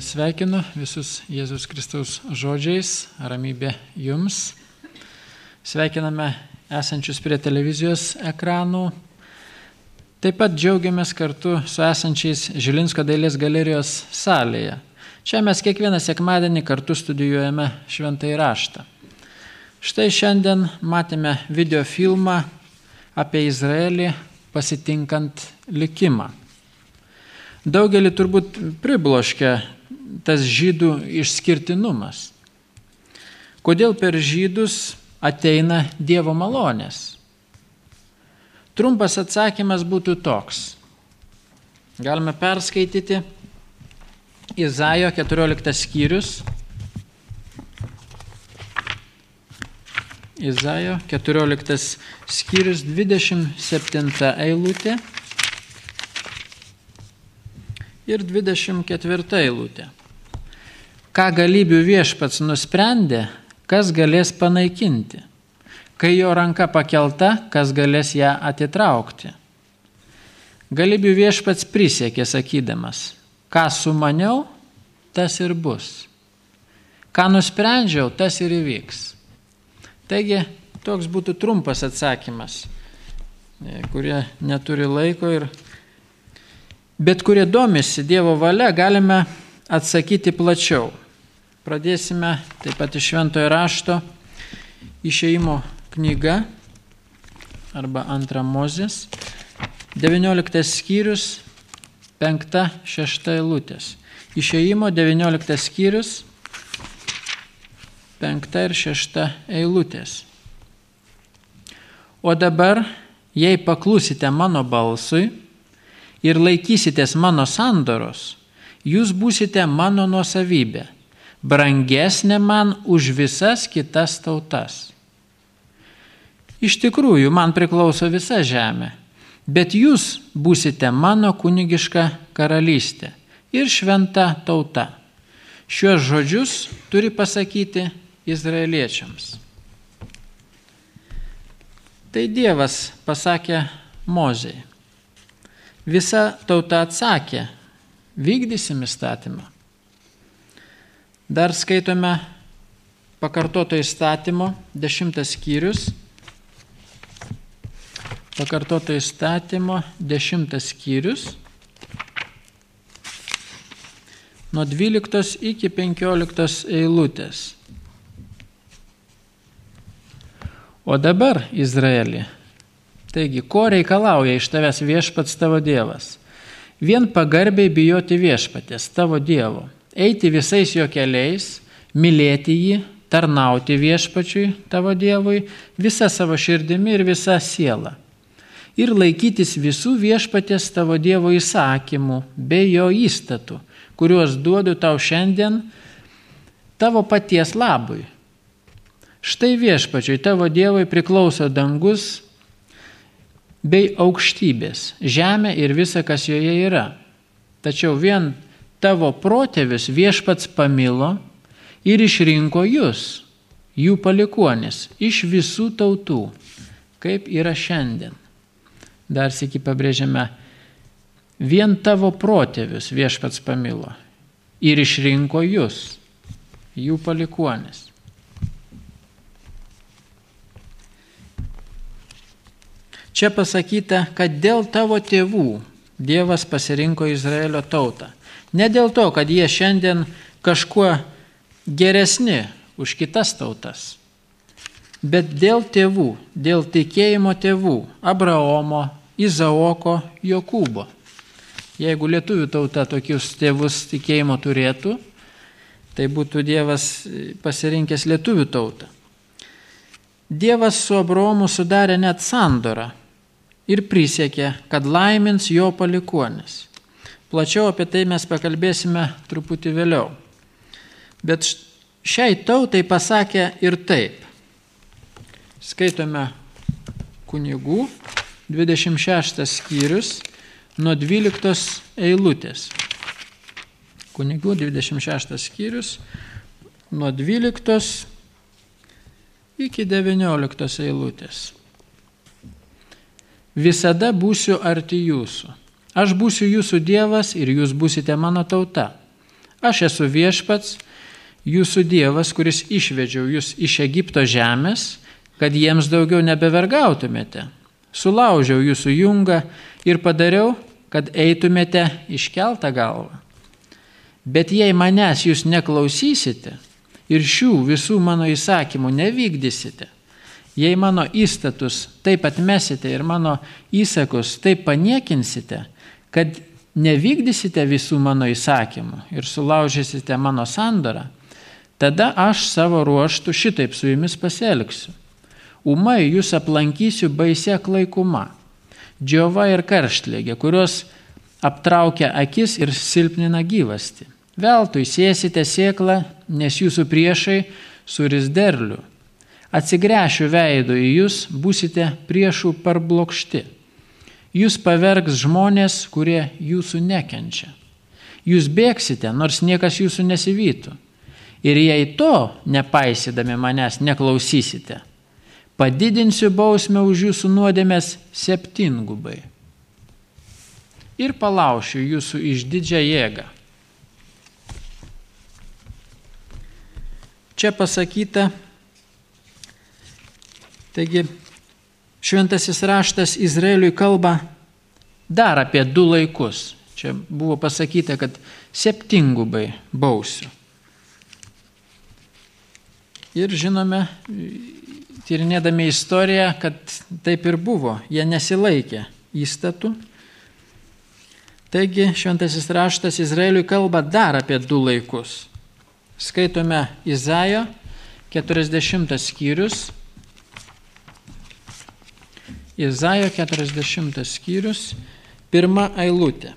Sveikinu visus Jėzus Kristaus žodžiais, ramybė jums. Sveikiname esančius prie televizijos ekranų. Taip pat džiaugiamės kartu su esančiais Žilinsko dailės galerijos salėje. Čia mes kiekvieną sekmadienį kartu studijuojame Šventąjį raštą. Štai šiandien matėme videofilmą apie Izraelį pasitinkant likimą. Daugelį turbūt pribloškia tas žydų išskirtinumas. Kodėl per žydus ateina Dievo malonės? Trumpas atsakymas būtų toks. Galime perskaityti Izaijo 14 skyrius. Izaijo 14 skyrius 27 eilutė ir 24 eilutė. Ką galybių viešpats nusprendė, kas galės panaikinti? Kai jo ranka pakelta, kas galės ją atitraukti? Galybių viešpats prisiekė sakydamas, ką sumaniau, tas ir bus. Ką nusprendžiau, tas ir įvyks. Taigi, toks būtų trumpas atsakymas, kurie neturi laiko bet kurie domisi Dievo valia, galime atsakyti plačiau. Pradėsime taip pat iš Šventojo rašto Išėjimo knyga arba 2 Mozės, 19 skyrius, 5-6 eilutės. Išėjimo 19 skyrius, 5 ir 6 eilutės. O dabar, jei paklusite mano balsui ir laikysitės mano sandoros, jūs būsite mano nuosavybė, brangesnė man už visas kitas tautas. Iš tikrųjų, man priklauso visa žemė, bet jūs būsite mano kunigiška karalystė ir šventa tauta. Šiuos žodžius turi pasakyti izraeliečiams. Tai Dievas pasakė Mozei. Visa tauta atsakė, vykdysim įstatymą. Dar skaitome pakartoto įstatymo 10 skyrius. Pakartoto įstatymo 10 skyrius. Nuo 12 iki 15 eilutės. O dabar, Izraeli, taigi, ko reikalauja iš tavęs viešpats tavo Dievas? Vien pagarbiai bijoti viešpatės tavo Dievo, eiti visais jo keliais, mylėti jį, tarnauti viešpačiui tavo Dievui, visą savo širdimi ir visą sielą. Ir laikytis visų viešpatės tavo Dievo įsakymų bei jo įstatų, kuriuos duodu tau šiandien tavo paties labui. Štai viešpačiui tavo Dievui priklauso dangus bei aukštybės, žemė ir visa, kas joje yra. Tačiau vien tavo protėvis viešpats pamilo ir išrinko jūs, jų palikuonis, iš visų tautų, kaip yra šiandien. Dar sykį pabrėžiame, vien tavo protėvis viešpats pamilo ir išrinko jūs, jų palikuonis. Čia pasakyta, kad dėl tavo tėvų Dievas pasirinko Izraelio tautą. Ne dėl to, kad jie šiandien kažkuo geresni už kitas tautas, bet dėl tėvų, dėl tikėjimo tėvų Abraomo, Izaoko, Jokūbo. Jeigu lietuvių tauta tokius tėvus tikėjimo turėtų, tai būtų Dievas pasirinkęs lietuvių tautą. Dievas su Abraomu sudarė net sandorą ir prisiekė, kad laimins jo palikuonis. Plačiau apie tai mes pakalbėsime truputį vėliau. Bet šiai tautai pasakė ir taip. Skaitome Kunigų 26 skyrius nuo 12 eilutės. Kunigų 26 skyrius nuo 12 iki 19 eilutės. Visada būsiu arti jūsų. Aš būsiu jūsų Dievas ir jūs būsite mano tauta. Aš esu viešpats, jūsų Dievas, kuris išvedžiau jūs iš Egipto žemės, kad jiems daugiau nebevergautumėte. Sulaužiau jūsų jungą ir padariau, kad eitumėte iškeltą galvą. Bet jei manęs jūs neklausysite ir šių visų mano įsakymų nevykdysite, jei mano įstatus taip atmesite ir mano įsakus taip paniekinsite, kad nevykdysite visų mano įsakymų ir sulaužysite mano sandorą, tada aš savo ruoštų šitaip su jumis pasielgsiu. Ūmai jūs aplankysiu baisia klaikuma, džiova ir karštligė, kurios aptraukia akis ir silpnina gyvastį. Veltui sėsite sėklą, nes jūsų priešai suris derlių. Atsigręšiu veidu į jūs, būsite priešų parblokšti. Jūs pavergs žmonės, kurie jūsų nekenčia. Jūs bėgsite, nors niekas jūsų nesivytų. Ir jei to, nepaisydami manęs, neklausysite, padidinsiu bausmę už jūsų nuodėmės 7 gubai. Ir palaušiu jūsų išdidžią jėgą. Čia pasakyta, taigi, šventasis raštas Izraeliui kalba dar apie 2 laikus. Čia buvo pasakyta, kad 7 gubai bausiu. Ir žinome, tyrinėdami istoriją, kad taip ir buvo. Jie nesilaikė įstatų. Taigi šventasis raštas Izraeliui kalba dar apie 2 laikus. Skaitome Izaijo 40 skyrius. Izaijo 40 skyrius, 1 eilutė.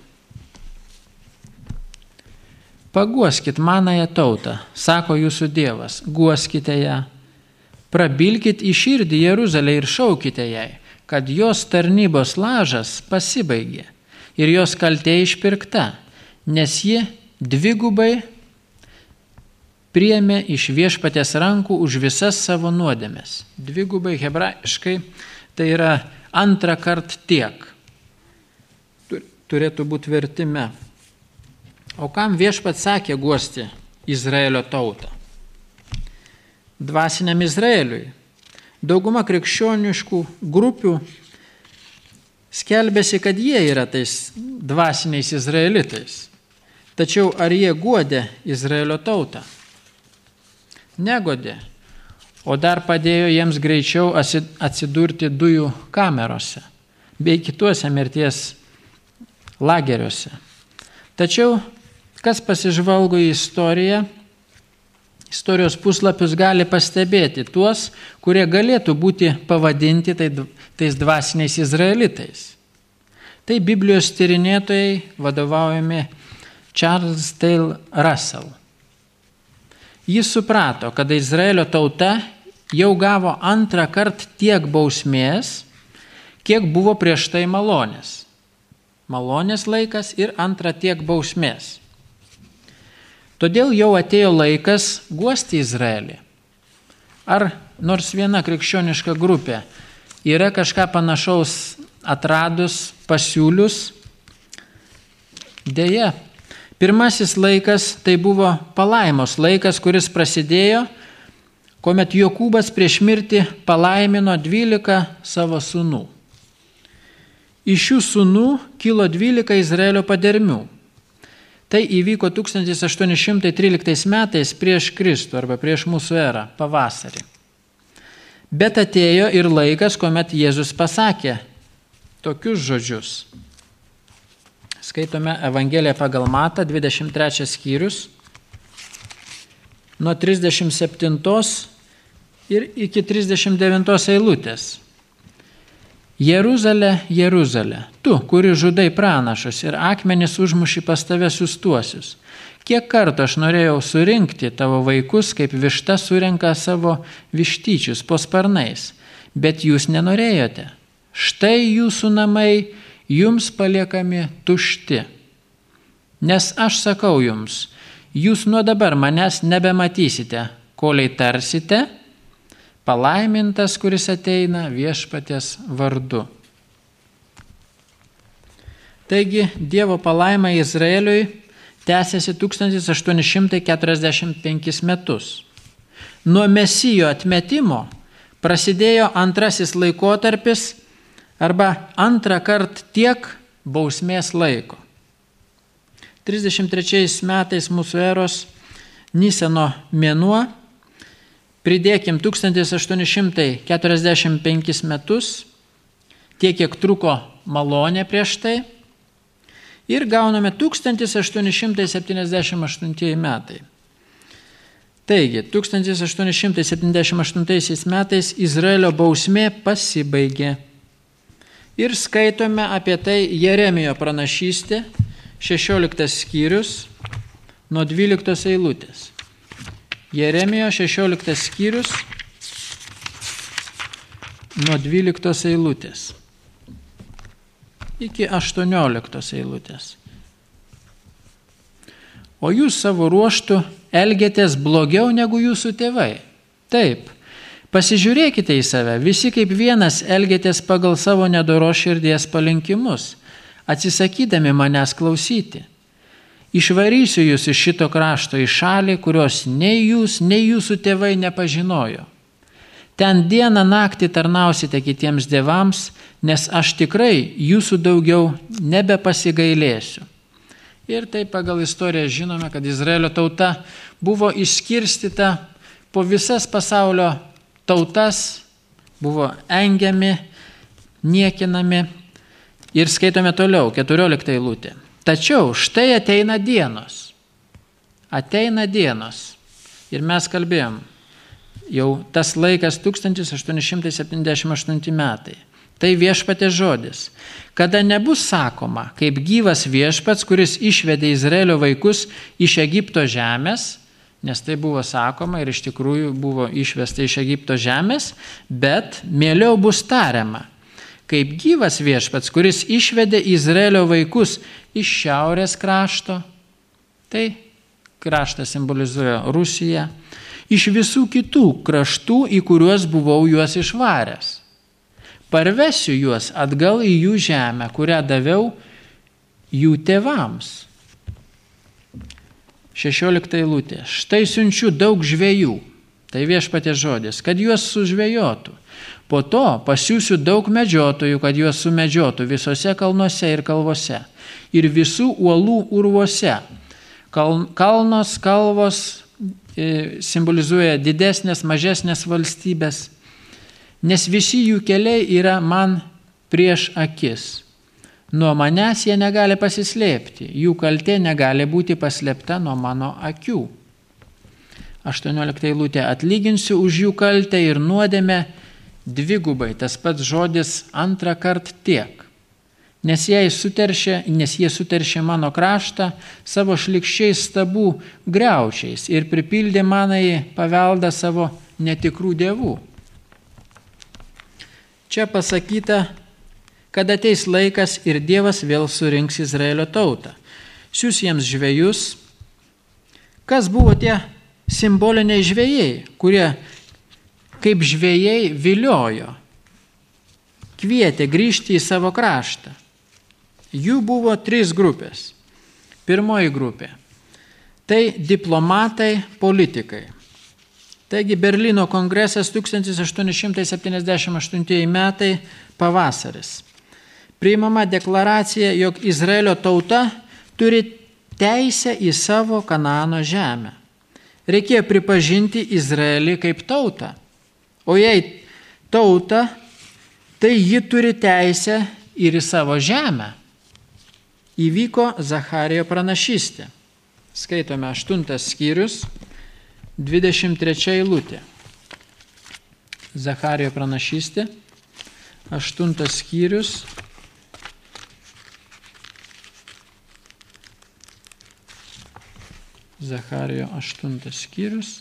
Paguoskit manąją tautą, sako jūsų Dievas, guoskite ją. Prabilkit į širdį Jeruzalę ir šaukite jai, kad jos tarnybos lažas pasibaigė ir jos kaltė išpirkta, nes ji 2 priėmė iš viešpaties rankų už visas savo nuodėmes. 2 hebrajiškai tai yra 2 kart tiek. Turėtų būti vertime. O kam viešpats sakė guosti Izraelio tautą? Dvasiniam Izraeliui. Dauguma krikščioniškų grupių skelbėsi, kad jie yra tais dvasiniais izraelitais. Tačiau ar jie guodė Izraelio tautą? Negodė. O dar padėjo jiems greičiau atsidurti dujų kamerose bei kituose mirties lageriuose. Tačiau, kas pasižvalgo į istoriją, istorijos puslapius gali pastebėti tuos, kurie galėtų būti pavadinti tais dvasiniais izraelitais. Tai Biblijos tyrinėtojai vadovaujami Charles Taylor Russell. Jis suprato, kad Izraelio tauta jau gavo 2 kart tiek bausmės, kiek buvo prieš tai malonės. Malonės laikas ir 2 tiek bausmės. Todėl jau atėjo laikas guosti Izraelį. Ar nors viena krikščioniška grupė yra kažką panašaus atradus, pasiūlius? Deja, pirmasis laikas tai buvo palaimos laikas, kuris prasidėjo, kuomet Jokūbas prieš mirtį palaimino 12 savo sūnų. Iš šių sūnų kilo 12 Izraelio padermių. Tai įvyko 1813 metais prieš Kristų arba prieš mūsų erą, pavasarį. Bet atėjo ir laikas, kuomet Jėzus pasakė tokius žodžius. Skaitome Evangeliją pagal Matą, 23 skyrius, nuo 37 ir iki 39 eilutės. Jeruzalė, Jeruzalė, tu, kuri žudai pranašus ir akmenis užmuši pas tave siųstuosius. Kiek kartų aš norėjau surinkti tavo vaikus, kaip višta surenka savo vištyčius po sparnais, bet jūs nenorėjote. Štai jūsų namai jums paliekami tušti. Nes aš sakau jums, jūs nuo dabar manęs nebematysite, kolei tarsite, palaimintas, kuris ateina viešpaties vardu. Taigi, Dievo palaima Izraeliui tęsiasi 1845 metus. Nuo Mesijo atmetimo prasidėjo antrasis laikotarpis arba antrą kartą tiek bausmės laiko. 33 metais mūsų eros Nisano mėnuo, pridėkim 1845 metus, tiek kiek truko malonė prieš tai, ir gauname 1878 metai. Taigi, 1878 metais Izraelio bausmė pasibaigė. Ir skaitome apie tai Jeremijo pranašystė, 16 skyrius, nuo 12 eilutės. Jeremijo 16 skyrius, nuo 12 eilutės iki 18 eilutės. O jūs savo ruoštų elgiatės blogiau negu jūsų tėvai. Taip, pasižiūrėkite į save, visi kaip vienas elgiatės pagal savo nedoros širdies palinkimus, atsisakydami manęs klausyti. Išvarysiu jūs iš šito krašto į šalį, kurios nei jūs, nei jūsų tėvai nepažinojo. Ten dieną naktį tarnausite kitiems dievams, nes aš tikrai jūsų daugiau nebepasigailėsiu. Ir tai pagal istoriją žinome, kad Izraelio tauta buvo išskirstyta po visas pasaulio tautas, buvo engiami, niekinami. Ir skaitome toliau, 14 eilutė. Tačiau štai ateina dienos. Ateina dienos. Ir mes kalbėjom, jau tas laikas 1878 metai. Tai viešpatės žodis. Kada nebus sakoma, kaip gyvas viešpats, kuris išvedė Izraelio vaikus iš Egipto žemės, nes tai buvo sakoma ir iš tikrųjų buvo išvesta iš Egipto žemės, bet mieliau bus tariama, kaip gyvas viešpats, kuris išvedė Izraelio vaikus iš šiaurės krašto, tai kraštas simbolizuoja Rusiją, iš visų kitų kraštų, į kuriuos buvau juos išvaręs. Parvesiu juos atgal į jų žemę, kurią daviau jų tėvams. 16 eilutė. Štai siunčiu daug žvejų, tai viešpaties žodis, kad juos sužvejotų. Po to pasiųsiu daug medžiotojų, kad juos sumedžiotų visose kalnuose ir kalvose ir visų uolų urvuose. Kalnos, kalvos simbolizuoja didesnės, mažesnės valstybės, nes visi jų keliai yra man prieš akis. Nuo manęs jie negali pasislėpti, jų kaltė negali būti paslėpta nuo mano akių. 18 eilutė. Atlyginsiu už jų kaltę ir nuodėmę dvigubai, tas pats žodis antrą kartą tiek. Nes jie suteršė mano kraštą savo šlikščiais stabų griaučiais ir pripildė manąjį paveldą savo netikrų dievų. Čia pasakyta, kad ateis laikas ir Dievas vėl surinks Izraelio tautą. Siųs jiems žvejus. Kas buvo tie simboliniai žvejai, kurie kaip žvejai viliojo, kvietė grįžti į savo kraštą? Jų buvo 3 grupės. Pirmoji grupė – tai diplomatai, politikai. Taigi Berlyno kongresas 1878 metai pavasaris. Priimama deklaracija, jog Izraelio tauta turi teisę į savo Kanaano žemę. Reikėjo pripažinti Izraelį kaip tautą. O jei tauta, tai ji turi teisę ir į savo žemę. Įvyko Zacharijo pranašystė. Skaitome 8 skyrius. 23 eilutė. Zacharijo pranašystė, 8 skyrius, Zacharijo 8 skyrius,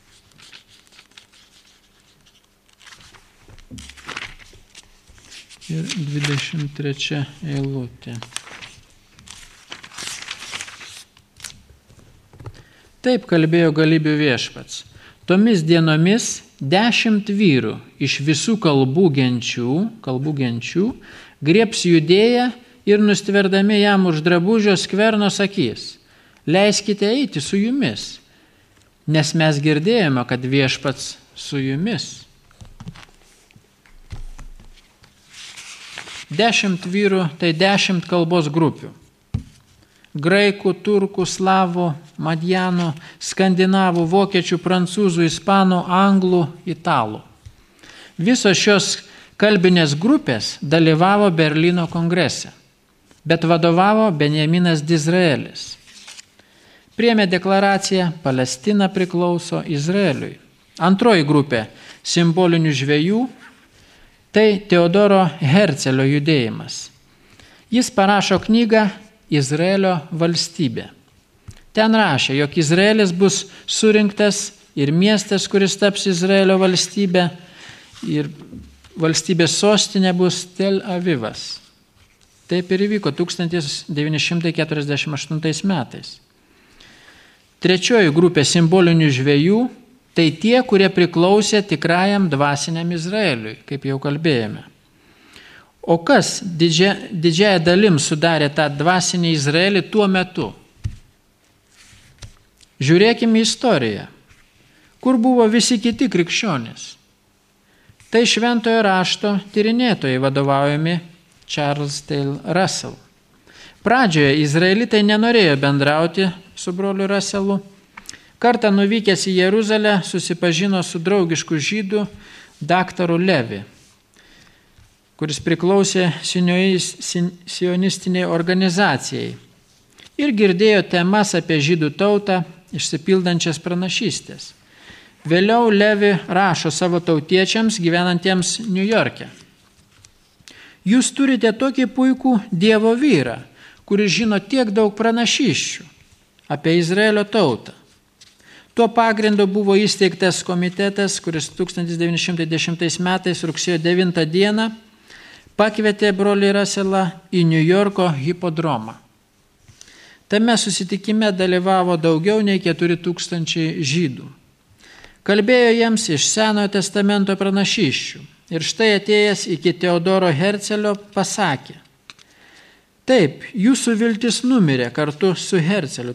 ir 23 eilutė. Taip kalbėjo galybių viešpats. Tomis dienomis 10 vyrų iš visų kalbų genčių, griebs Judėją ir nustverdami jam už drabužio skverno sakys, leiskite eiti su jumis, nes mes girdėjome, kad viešpats su jumis. 10 vyrų, tai 10 kalbos grupių. Graikų, turkų, slavų, madjanų, skandinavų, vokiečių, prancūzų, ispanų, anglų, italų. Visos šios kalbinės grupės dalyvavo Berlyno kongrese, bet vadovavo Benjaminas Dizraelis. Priėmė deklaraciją, Palestina priklauso Izraeliui. Antroji grupė simbolinių žvejų, tai Teodoro Hercelio judėjimas. Jis parašo knygą Izraelio valstybė. Ten rašė, jog Izraelis bus surinktas ir miestas, kuris taps Izraelio valstybė, ir valstybės sostinė bus Tel Avivas. Taip ir įvyko 1948 metais. Trečioji grupė simbolinių žvejų, tai tie, kurie priklausė tikrajam dvasiniam Izraeliui, kaip jau kalbėjome. O kas didžiąją dalim sudarė tą dvasinį Izraelį tuo metu? Žiūrėkime į istoriją. Kur buvo visi kiti krikščionys? Tai šventojo rašto tyrinėtojai vadovaujami Charles Taylor Russell. Pradžioje izraelitai nenorėjo bendrauti su broliu Russellu. Kartą nuvykęs į Jeruzalę susipažino su draugišku žydų daktaru Levi, kuris priklausė sionistiniai organizacijai ir girdėjo temas apie žydų tautą išsipildančias pranašystės. Vėliau Levi rašo savo tautiečiams gyvenantiems Niujorke. Jūs turite tokį puikų Dievo vyrą, kuris žino tiek daug pranašysčių apie Izraelio tautą. Tuo pagrindu buvo įsteigtas komitetas, kuris 1910 metais rugsėjo 9 dieną pakvietė brolį Russellą į Niujorko hipodromą. Tame susitikime dalyvavo daugiau nei 4000 žydų. Kalbėjo jiems iš Senojo testamento pranašysčių ir štai atėjęs iki Teodoro Hercelio pasakė: taip, jūsų viltis numirė kartu su Herceliu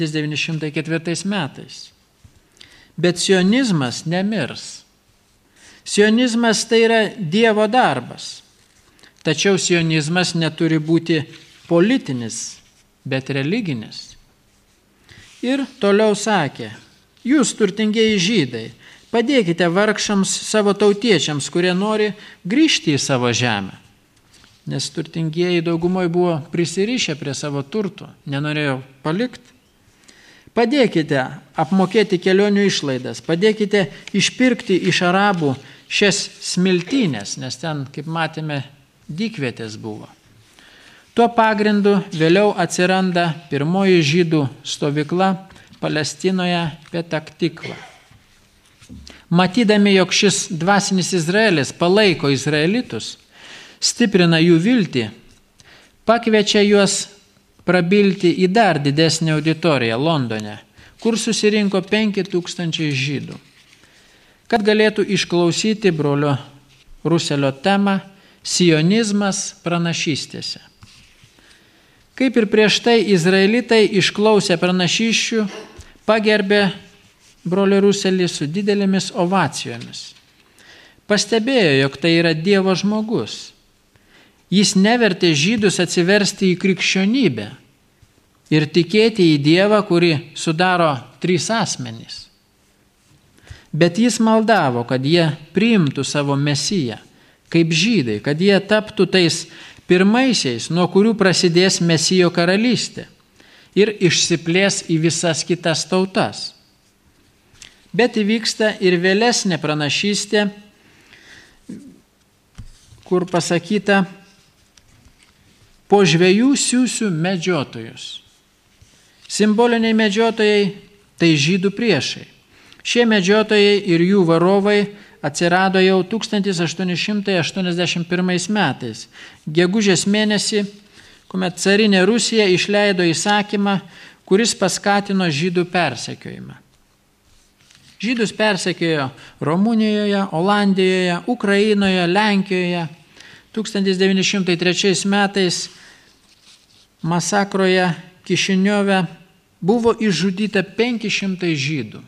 1904 metais. Bet sionizmas nemirs. Sionizmas tai yra Dievo darbas. Tačiau sionizmas neturi būti politinis, bet religinis. Ir toliau sakė: jūs turtingieji žydai, padėkite vargšams savo tautiečiams, kurie nori grįžti į savo žemę. Nes turtingieji daugumoje buvo prisirišę prie savo turtų, nenorėjo palikti. Padėkite apmokėti kelionių išlaidas, padėkite išpirkti iš arabų šias smiltynės, nes ten, kaip matėme, dykvietės buvo. Tuo pagrindu vėliau atsiranda pirmoji žydų stovykla Palestinoje Petak Tikva. Matydami, jog šis dvasinis Izraelis palaiko izraelitus, stiprina jų viltį, pakviečia juos prabilti į dar didesnę auditoriją Londone, kur susirinko 5000 žydų, kad galėtų išklausyti brolio Russelio temą sionizmas pranašystėse. Kaip ir prieš tai izraelitai išklausę pranašysčių pagerbė brolį Russelį su didelėmis ovacijomis. Pastebėjo, jog tai yra Dievo žmogus. Jis nevertė žydus atsiversti į krikščionybę ir tikėti į Dievą, kurį sudaro 3 asmenys. Bet jis maldavo, kad jie priimtų savo mesiją kaip žydai, kad jie taptų tais pirmaisiais, nuo kurių prasidės Mesijo karalystė ir išsiplės į visas kitas tautas. Bet įvyksta ir vėlesnė pranašystė, kur pasakyta: po žvejų siųsiu medžiotojus. Simboliniai medžiotojai tai žydų priešai. Šie medžiotojai ir jų varovai atsirado jau 1881 metais, gegužės mėnesį, kuomet carinė Rusija išleido įsakymą, kuris paskatino žydų persekiojimą. Žydus persekiojo Rumunijoje, Olandijoje, Ukrainoje, Lenkijoje. 1903 metais masakroje Kišiniove buvo išžudyta 500 žydų.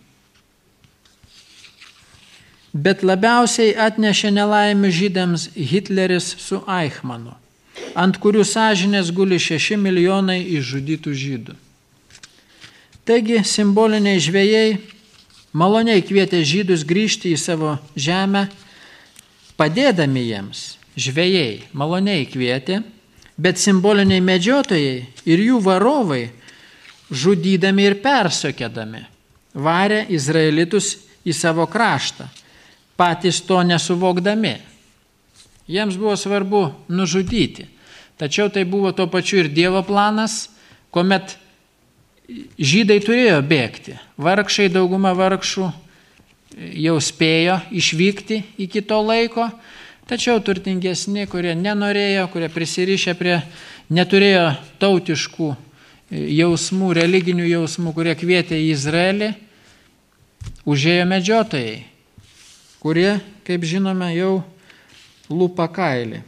Bet labiausiai atnešė nelaimę žydams Hitleris su Eichmannu, ant kurių sąžinės guli 6 milijonai išžudytų žydų. Taigi simboliniai žvejai maloniai kvietė žydus grįžti į savo žemę, padėdami jiems. Žvejai maloniai kvietė, bet simboliniai medžiotojai ir jų varovai, žudydami ir persekiodami, varė izraelitus į savo kraštą, patys to nesuvokdami. Jiems buvo svarbu nužudyti, tačiau tai buvo tuo pačiu ir Dievo planas, kuomet žydai turėjo bėgti. Vargšai, dauguma vargšų jau spėjo išvykti iki to laiko, tačiau turtingesni, kurie nenorėjo, kurie prisirišę neturėjo tautiškų jausmų, religinių jausmų, kurie kvietė į Izraelį, užėjo medžiotojai, kurie, kaip žinome, jau lupa kailį.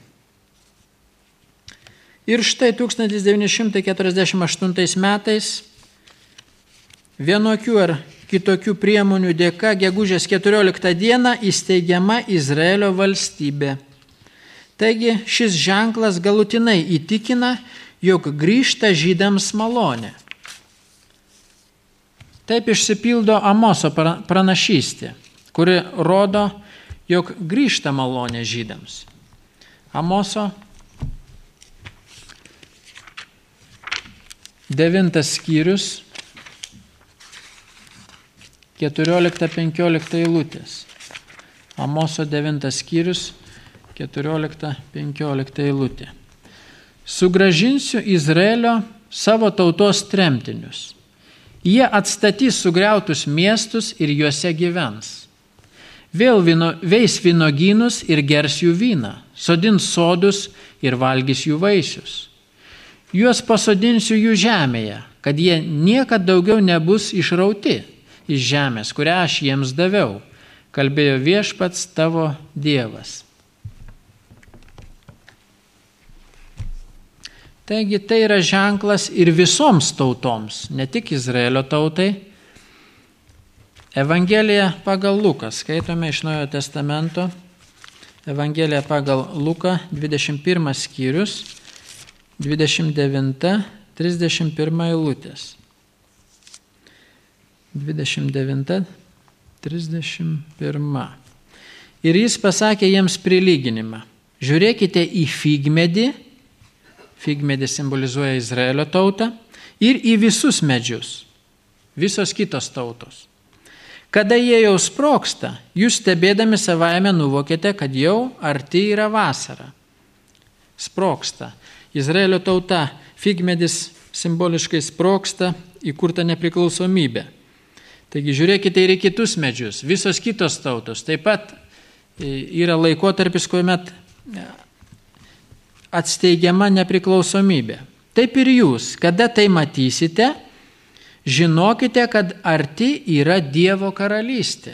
Ir štai 1948 metais vienokių ar kitokių priemonių dėka gegužės 14 dieną įsteigiama Izraelio valstybė. Taigi šis ženklas galutinai įtikina, jog grįžta žydams malonė. Taip išsipildo Amoso pranašystė, kuri rodo, jog grįžta malonė žydams. Amoso 9 skyrius, 14-15 eilutės. Amoso 9 skyrius, 14-15 eilutė. Sugrąžinsiu Izraelio savo tautos tremtinius. Jie atstatys sugriautus miestus ir juose gyvens. Vėl veis vynogynus ir gers jų vyną, sodins sodus ir valgys jų vaisius. Juos pasodinsiu jų žemėje, kad jie niekad daugiau nebus išrauti iš žemės, kurią aš jiems daviau, kalbėjo Viešpats tavo Dievas. Taigi tai yra ženklas ir visoms tautoms, ne tik Izraelio tautai. Evangelija pagal Luką, skaitome iš Naujojo Testamento, Evangelija pagal Luką, 21 skyrius, 29-31 eilutės. 29-31. Ir jis pasakė jiems prilyginimą. Žiūrėkite į figmedį, figmedis simbolizuoja Izraelio tautą, ir į visus medžius, visos kitos tautos. Kada jie jau sprogsta, jūs stebėdami savaime nuvokėte, kad jau arti yra vasara. Sprogsta. Izraelio tauta, figmedis simboliškai sprogsta, įkurta nepriklausomybė. Taigi žiūrėkite ir į kitus medžius, visos kitos tautos. Taip pat yra laikotarpis, kuomet atsteigiama nepriklausomybė. Taip ir jūs, kada tai matysite, žinokite, kad arti yra Dievo karalystė.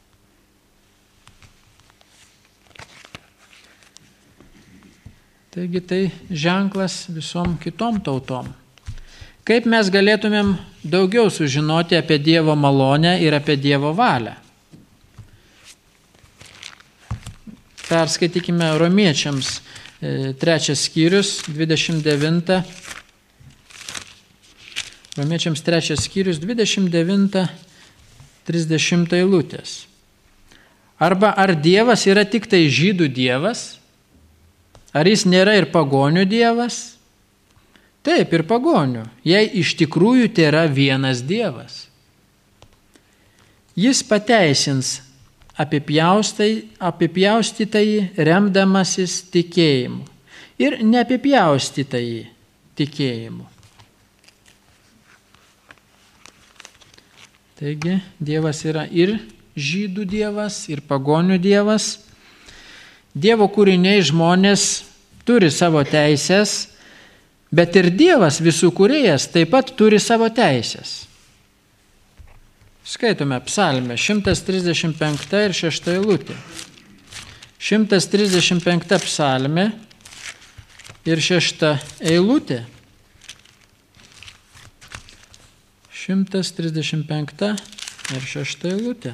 Taigi tai ženklas visom kitom tautom. Kaip mes galėtumėm daugiau sužinoti apie Dievo malonę ir apie Dievo valią? Perskaitykime Romiečiams 3 skyrius, 29. Romiečiams 3 skyrius, 29-30 eilutės. Arba ar Dievas yra tik tai žydų Dievas? Ar jis nėra ir pagonių Dievas? Taip, ir pagonių, jei iš tikrųjų tėra vienas Dievas. Jis pateisins apipjaustytąjį remdamasis tikėjimu ir neapipjaustytąjį tikėjimu. Taigi, Dievas yra ir žydų Dievas, ir pagonių Dievas. Dievo kūriniai žmonės turi savo teisės, bet ir Dievas visų kūrėjas taip pat turi savo teisės. Skaitome psalmę 135 ir 6 eilutė. 135 psalmė ir 6 eilutė. 135 ir 6 eilutė.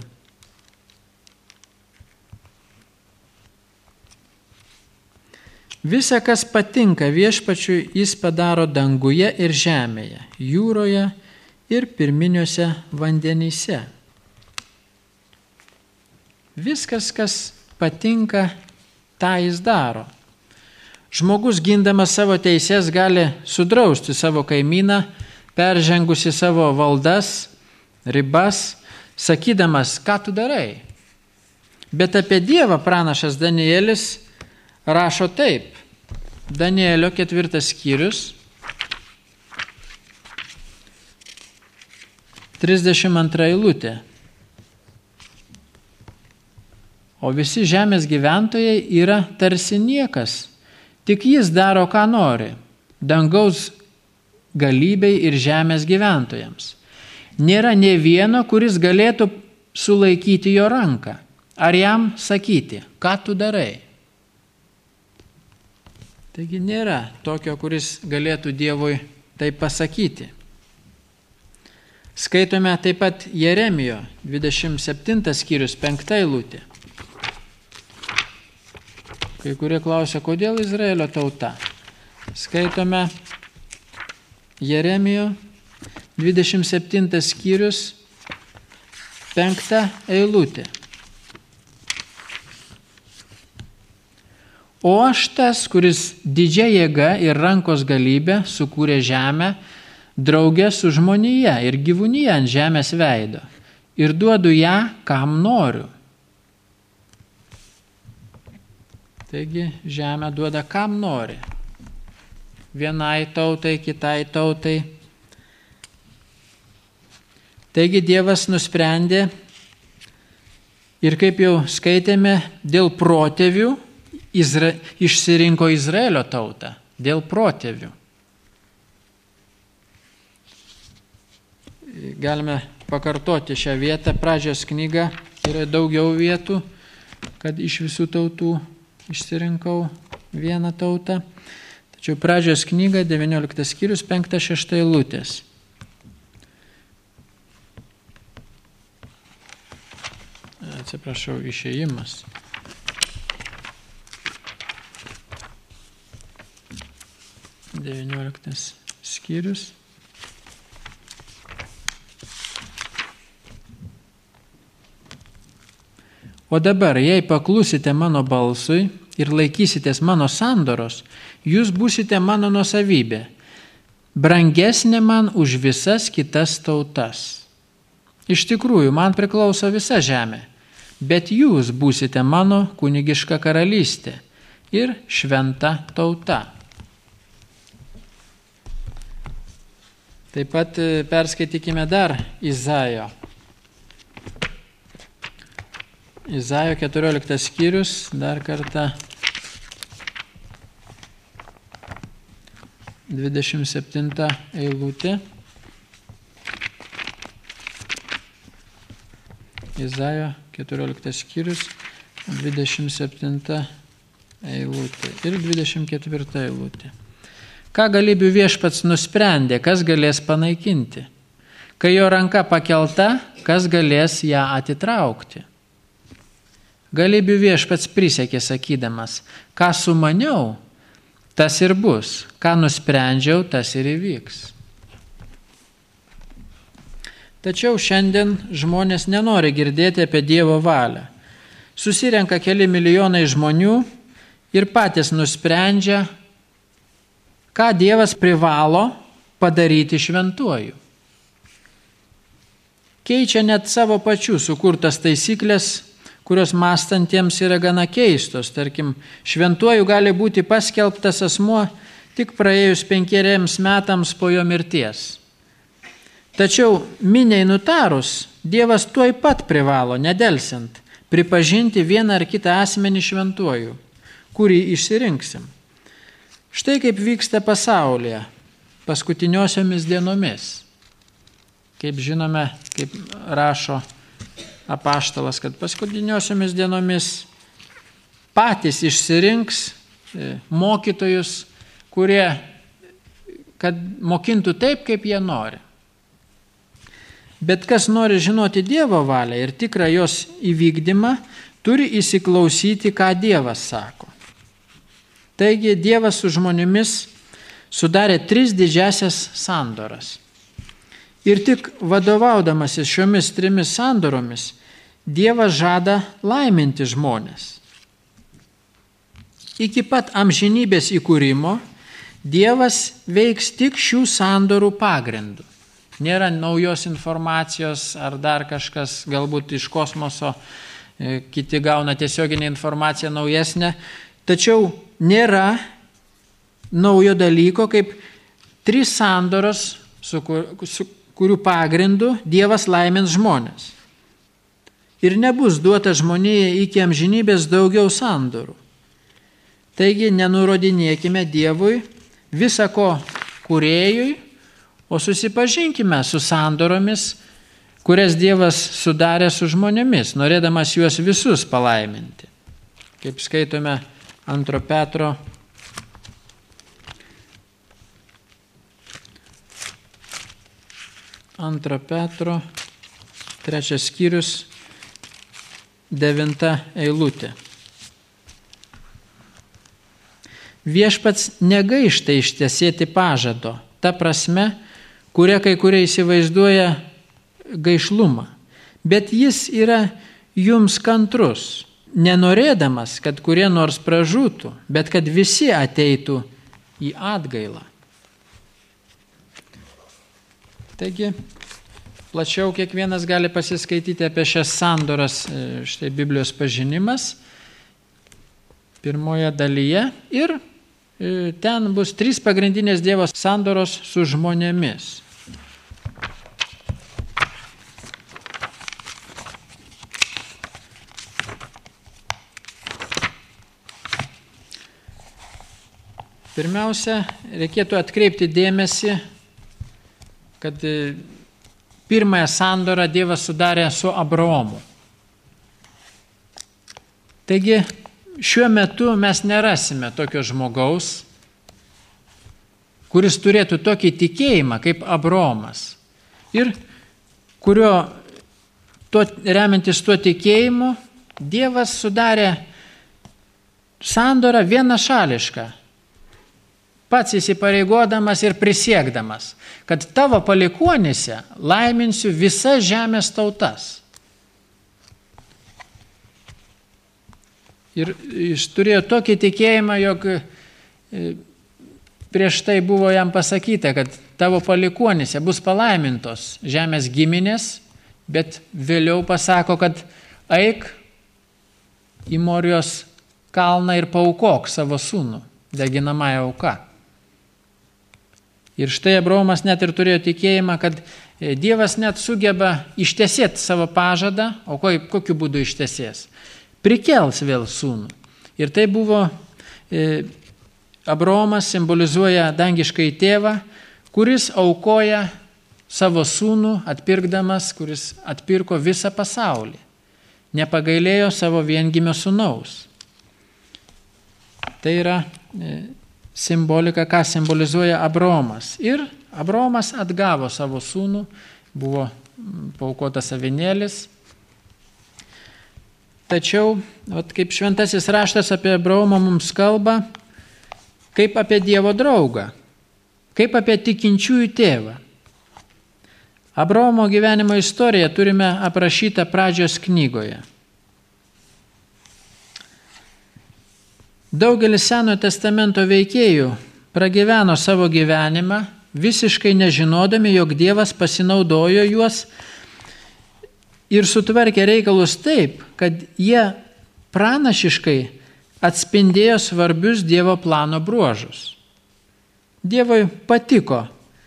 Visa, kas patinka viešpačiui, jis padaro danguje ir žemėje, jūroje ir pirminiuose vandenyse. Viskas, kas patinka, tą jis daro. Žmogus, gindamas savo teises, gali sudrausti savo kaimyną, peržengusi savo valdas, ribas, sakydamas, ką tu darai. Bet apie Dievą pranašas Danielis rašo taip. Danielio 4 skyrius, 32 eilutė. O visi žemės gyventojai yra tarsi niekas, tik jis daro, ką nori, dangaus galybei ir žemės gyventojams. Nėra nė vieno, kuris galėtų sulaikyti jo ranką, ar jam sakyti, ką tu darai. Taigi nėra tokio, kuris galėtų Dievui tai pasakyti. Skaitome taip pat Jeremijo 27 skyrius 5 eilutė. Kai kurie klausia, kodėl Izraelio tauta. Skaitome Jeremijo 27 skyrius 5 eilutė. O aš tas, kuris didžia jėga ir rankos galybė sukūrė žemę, draugė su žmonija ir gyvūnyje ant žemės veido, ir duodu ją, kam noriu. Taigi žemę duoda, kam nori. Vienai tautai, kitai tautai. Taigi Dievas nusprendė, ir kaip jau skaitėme, dėl protėvių, išsirinko Izraelio tautą dėl protėvių. Galime pakartoti šią vietą. Pradžios knyga yra daugiau vietų, kad iš visų tautų išsirinkau vieną tautą. Tačiau pradžios knyga 19 skyrius 5-6 eilutės. Atsiprašau, išėjimas. 19 skyrius. O dabar, jei paklusite mano balsui ir laikysitės mano sandoros, jūs būsite mano nuosavybė, brangesnė man už visas kitas tautas. Iš tikrųjų, man priklauso visa žemė, bet jūs būsite mano kunigiška karalystė ir šventa tauta. Taip pat perskaitykime dar Izaijo. Izaijo 14 skyrius, dar kartą 27 eilutė. Izaijo 14 skyrius, 27 eilutė ir 24 eilutė. Ką galybių viešpats nusprendė, kas galės panaikinti? Kai jo ranka pakelta, kas galės ją atitraukti? Galybių viešpats prisiekė sakydamas, ką sumaniau, tas ir bus, ką nusprendžiau, tas ir įvyks. Tačiau šiandien žmonės nenori girdėti apie Dievo valią. Susirenka keli milijonai žmonių ir patys nusprendžia, ką Dievas privalo padaryti šventuoju. Keičia net savo pačių sukurtas taisyklės, kurios mąstantiems yra gana keistos. Tarkim, šventuoju gali būti paskelbtas asmuo tik praėjus 5 metams po jo mirties. Tačiau miniai nutarus, Dievas tuoj pat privalo, nedelsiant, pripažinti vieną ar kitą asmenį šventuoju, kurį išsirinksim. Štai kaip vyksta pasaulyje paskutiniosiomis dienomis. Kaip žinome, kaip rašo apaštalas, kad paskutiniosiomis dienomis patys išsirinks mokytojus, kurie kad mokintų taip, kaip jie nori. Bet kas nori žinoti Dievo valią ir tikrą jos įvykdymą, turi įsiklausyti, ką Dievas sako. Taigi Dievas su žmonėmis sudarė 3 didžiasias sandoras. Ir tik vadovaudamasis šiomis 3 sandoromis, Dievas žada laiminti žmonės. Iki pat amžinybės įkūrimo Dievas veiks tik šių sandorų pagrindų. Nėra naujos informacijos ar dar kažkas, galbūt iš kosmoso kiti gauna tiesioginę informaciją naujesnę, tačiau nėra naujo dalyko kaip 3 sandoros, su kurių pagrindu Dievas laimins žmonės. Ir nebus duota žmonijai iki amžinybės daugiau sandorų. Taigi nenurodinėkime Dievui visako kūrėjui, o susipažinkime su sandoromis, kurias Dievas sudarė su žmonėmis, norėdamas juos visus palaiminti. Kaip skaitome 2 Petro 3 skyrius 9 eilutė. Viešpats negaišta ištesėti pažado, ta prasme, kuria kai kurie įsivaizduoja gaišlumą, bet jis yra jums kantrus, nenorėdamas, kad kurie nors pražūtų, bet kad visi ateitų į atgailą. Taigi, plačiau kiekvienas gali pasiskaityti apie šias sandoras, štai Biblijos pažinimas, pirmoje dalyje, ir ten bus 3 pagrindinės Dievo sandoros su žmonėmis. Pirmiausia, reikėtų atkreipti dėmesį, kad pirmąją sandorą Dievas sudarė su Abraomu. Taigi, šiuo metu mes nerasime tokio žmogaus, kuris turėtų tokį tikėjimą kaip Abraomas ir kurio remiantis tuo tikėjimu Dievas sudarė sandorą vienašališką, pats įsipareigodamas ir prisiekdamas, kad tavo palikuonyse laiminsiu visas žemės tautas. Ir jis turėjo tokį tikėjimą, jog prieš tai buvo jam pasakyta, kad tavo palikuonyse bus palaimintos žemės giminės, bet vėliau pasako, kad eik į Morijos kalną ir paaukok savo sūnų, deginamąją auką. Ir štai Abraomas net ir turėjo tikėjimą, kad Dievas net sugeba ištesėti savo pažadą, o kokiu būdu ištesės? Prikels vėl sūnų. Ir tai buvo, Abraomas simbolizuoja dangiškai tėvą, kuris aukoja savo sūnų atpirkdamas, kuris atpirko visą pasaulį. Nepagailėjo savo viengimio sūnaus. Tai yra simbolika, ką simbolizuoja Abraomas. Ir Abraomas atgavo savo sūnų, buvo paaukotas avinėlis. Tačiau, kaip šventasis raštas apie Abraomą mums kalba, kaip apie Dievo draugą, kaip apie tikinčiųjų tėvą. Abraomo gyvenimo istoriją turime aprašytą Pradžios knygoje. Daugelis Senojo testamento veikėjų pragyveno savo gyvenimą, visiškai nežinodami, jog Dievas pasinaudojo juos ir sutvarkė reikalus taip, kad jie pranašiškai atspindėjo svarbius Dievo plano bruožus. Dievui patiko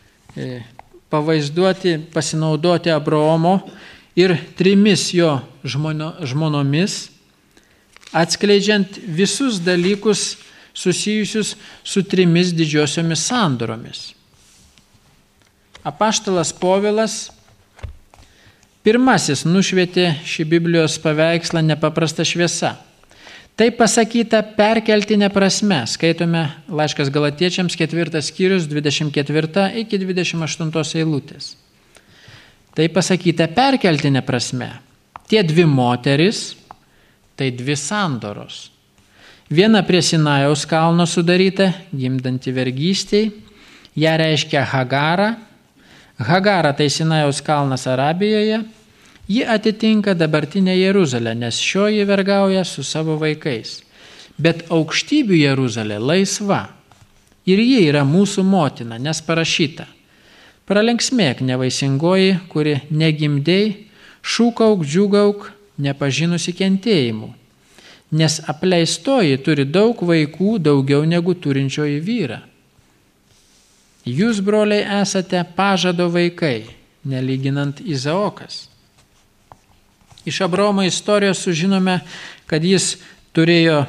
pasinaudoti Abraomo ir 3 jo žmonomis, atskleidžiant visus dalykus susijusius su 3 didžiosiomis sandoromis. Apaštalas Povilas pirmasis nušvietė šį Biblijos paveikslą nepaprasta šviesa. Tai pasakyta perkeltinė prasme. Skaitome laiškas Galatiečiams 4 skyrius 24 iki 28 eilutės. Tai pasakyta perkeltinė prasme. Tie dvi moteris, tai dvi sandoros. Viena prie Sinajaus kalno sudaryta, gimdanti vergystėj, ją reiškia Hagara. Hagara tai Sinajaus kalnas Arabijoje, ji atitinka dabartinę Jeruzalę, nes šioji vergauja su savo vaikais. Bet aukštybių Jeruzalė laisva. Ir ji yra mūsų motina, nes parašyta: pralenksmėk nevaisingoji, kuri negimdei, šūkauk, džiūgauk, nepažinusi kentėjimų. Nes apleistoji turi daug vaikų, daugiau negu turinčioji vyrą. Jūs, broliai, esate pažado vaikai, nelyginant Izaokas. Iš Abraomo istorijos sužinome, kad jis turėjo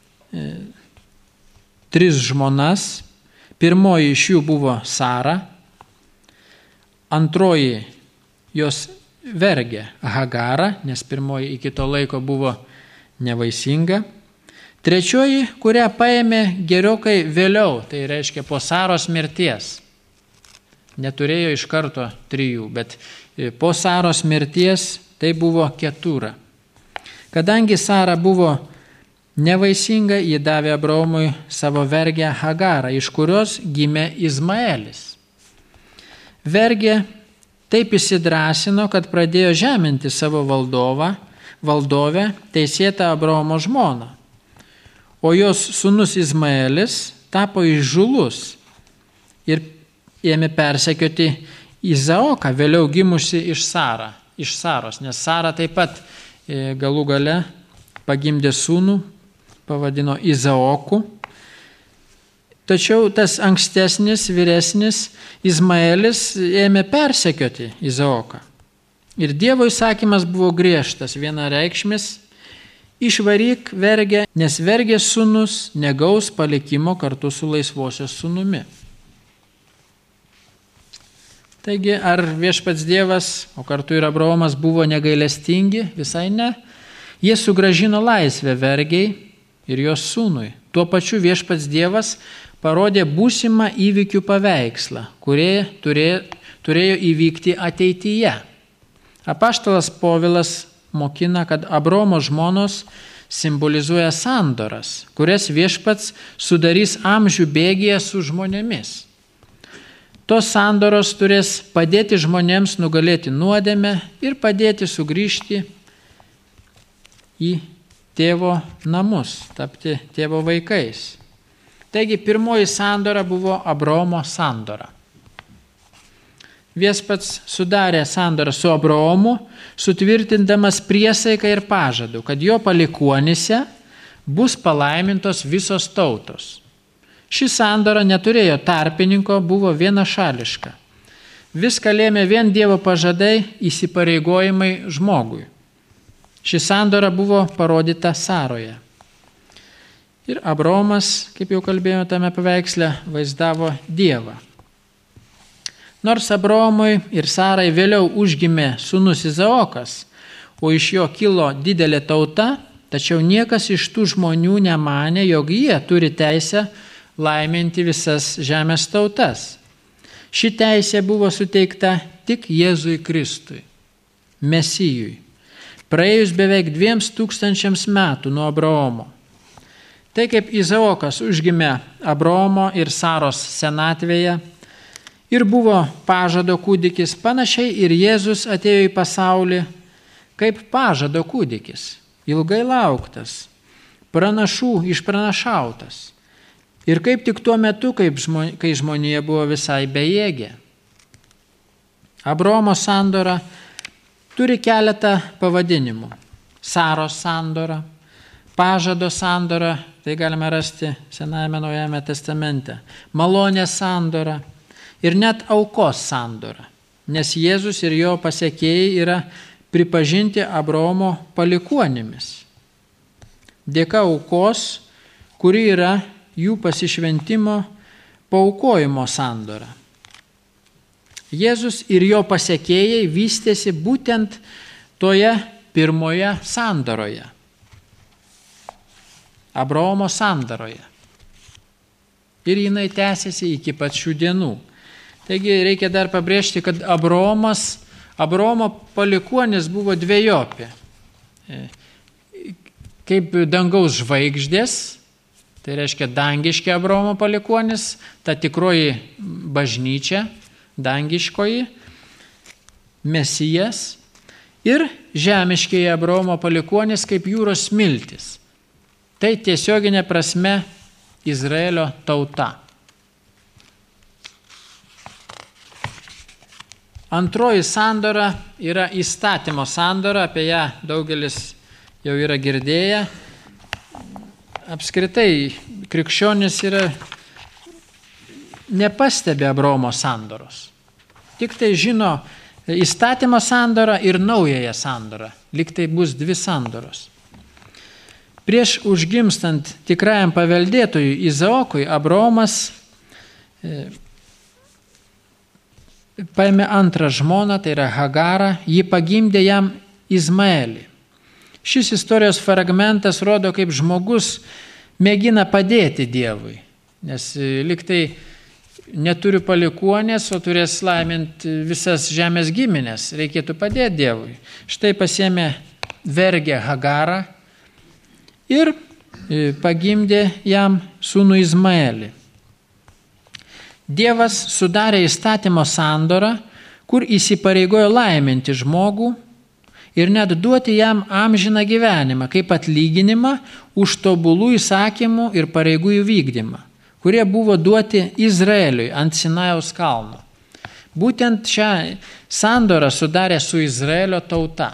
3 žmonas. Pirmoji iš jų buvo Sara, antroji jos vergė Hagara, nes pirmoji iki to laiko buvo nevaisinga. Trečioji, kurią paėmė gerokai vėliau, tai reiškia po Saros mirties. Neturėjo iš karto 3, bet po Saros mirties tai buvo Ketura. Kadangi Sara buvo nevaisinga, ji davė Abraomui savo vergę Hagarą, iš kurios gimė Izmaelis. Vergė taip įsidrasino, kad pradėjo žeminti savo valdovę, teisėtą Abraomo žmoną. O jos sūnus Izmaelis tapo įžūlus ir ėmė persekioti Izaoką, vėliau gimusi iš Saros, nes Sara taip pat galų gale pagimdė sūnų, pavadino Izaoku. Tačiau tas ankstesnis, vyresnis Izmaelis ėmė persekioti Izaoką. Ir Dievo įsakymas buvo griežtas, vienareikšmis: išvaryk vergę, nes vergės sūnus negaus palikimo kartu su laisvosios sūnumi. Taigi, ar viešpats Dievas, o kartu ir Abraomas buvo negailestingi? Visai ne. Jie sugrąžino laisvę vergiai ir jos sūnui. Tuo pačiu viešpats Dievas parodė būsimą įvykių paveikslą, kurie turėjo įvykti ateityje. Apaštalas Povilas mokina, kad Abraomo žmonos simbolizuoja sandoras, kurias viešpats sudarys amžių bėgyje su žmonėmis. Tos sandoros turės padėti žmonėms nugalėti nuodėmę ir padėti sugrįžti į tėvo namus, tapti tėvo vaikais. Taigi pirmoji sandora buvo Abraomo sandora. Viešpats sudarė sandorą su Abraomu, sutvirtindamas priesaiką ir pažadu, kad jo palikuonyse bus palaimintos visos tautos. Ši sandora neturėjo tarpininko, buvo vienašališka. Viską lėmė vien Dievo pažadai, įsipareigojimai žmogui. Ši sandora buvo parodyta Saroje. Ir Abraomas, kaip jau kalbėjome tame paveiksle, vaizdavo Dievą. Nors Abraomui ir Sarai vėliau užgimė sūnus Izaokas, o iš jo kilo didelė tauta, tačiau niekas iš tų žmonių nemanė, jog jie turi teisę laiminti visas žemės tautas. Ši teisė buvo suteikta tik Jėzui Kristui, Mesijui, praėjus beveik 2000 metų nuo Abraomo. Tai kaip Izaokas užgimė Abraomo ir Saros senatvėje ir buvo pažado kūdikis, panašiai ir Jėzus atėjo į pasaulį kaip pažado kūdikis, ilgai lauktas, pranašų išpranašautas. Ir kaip tik tuo metu, kai žmonija buvo visai bejėgė. Abraomo sandora turi keletą pavadinimų. Saros sandora, pažado sandora, tai galime rasti Senajame Naujajame testamente, malonės sandora ir net aukos sandora, nes Jėzus ir jo pasekėjai yra pripažinti Abraomo palikuonimis. Dėka aukos, kuri yra jų pasišventimo paaukojimo sandora. Jėzus ir jo pasekėjai vystėsi būtent toje pirmoje sandoroje. Abraomo sandoroje. Ir jinai tęsiasi iki pat šių dienų. Taigi reikia dar pabrėžti, kad Abraomas Abraomo palikuonys buvo dvejopi. Kaip dangaus žvaigždės, tai reiškia dangiški Abraomo palikuonys, ta tikroji bažnyčia, dangiškoji, Mesijas, ir žemiškiai Abraomo palikuonys kaip jūros smiltis. Tai tiesioginė prasme Izraelio tauta. Antroji sandora yra įstatymo sandora, apie ją daugelis jau yra girdėję. Apskritai, krikščionis yra nepastebi Abraomo sandoros. Tik tai žino įstatymo sandorą ir naująją sandorą. Lyg tai bus dvi sandoros. Prieš užgimstant tikrajam paveldėtojui Izaokui, Abraomas paėmė antrą žmoną, tai yra Hagarą, ji pagimdė jam Izmaelį. Šis istorijos fragmentas rodo, kaip žmogus mėgina padėti Dievui, nes lyg tai neturi palikuonės, o turės laiminti visas žemės giminės, reikėtų padėti Dievui. Štai pasiėmė vergę Hagarą ir pagimdė jam sūnų Izmaelį. Dievas sudarė įstatymo sandorą, kur įsipareigojo laiminti žmogų ir net duoti jam amžiną gyvenimą, kaip atlyginimą už tobulų įsakymų ir pareigų įvykdymą, kurie buvo duoti Izraeliui ant Sinajaus kalno. Būtent šią sandorą sudarė su Izraelio tauta.